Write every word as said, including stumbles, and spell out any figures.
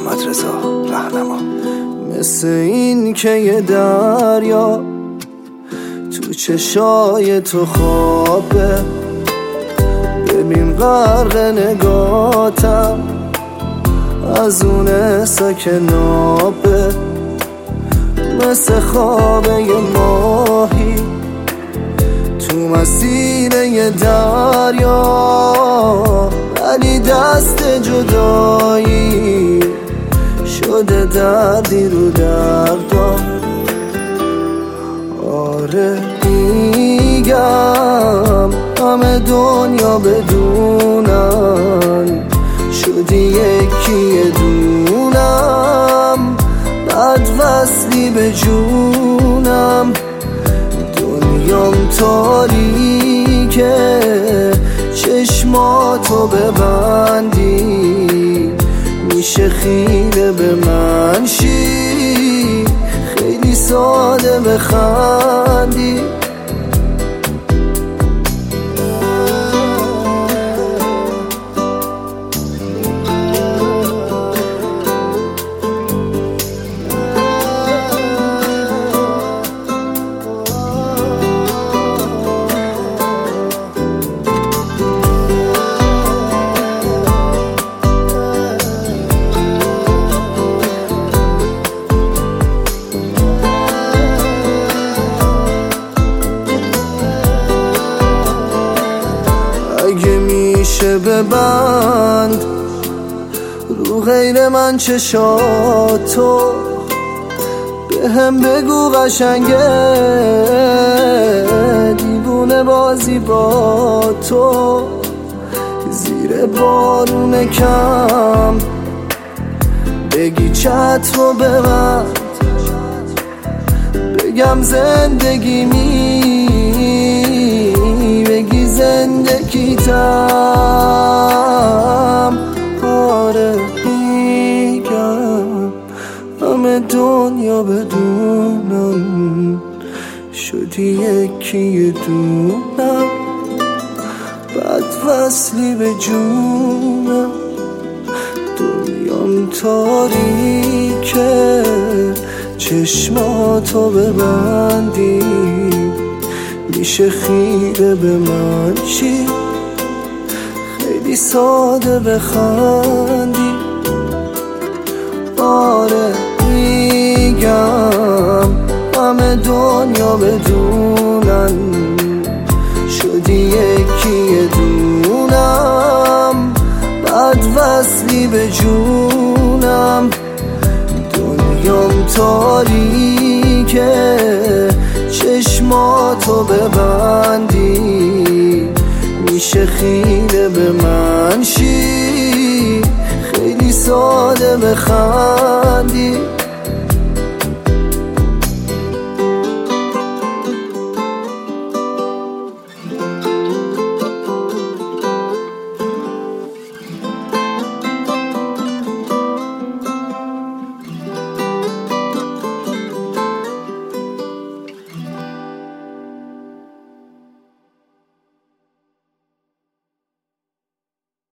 محمد رضا رهنما. مثل این که یه دریا تو چشای تو خوابه، ببین غرق نگاتم از اون سکنابه. مثل خوابه یه ماهی تو مسیر یه دریا، ولی دست جدایی شده دردی رو دردم. آره میگم همه دنیا بدونن شدی یکی دونم، بد وصلی به جونم. دنیام تاریکه چشماتو ببندی میشه خیره به من شی، خیلی ساده بخندی. اگه میشه ببند رو غیر من چشاتو، به هم بگو قشنگه دیوونه بازی با تو. زیر بارون کم بگی چت رو ببند، بگم زندگی می بگی زندگیتم. آره میگم همه دنیا بدونم شدی یکی دونم، بد وصلی به جونم. دنیام تاریکه چشماتو ببندی میشه خیره به من چی، خیلی ساده بخندی. آره میگم همه دنیا بدونن شدی یکی دونم، بد وصلی به جونم. دنیام تاریکه چشماتو ببندی میشه خیره به من شی، خیلی ساده بخندی.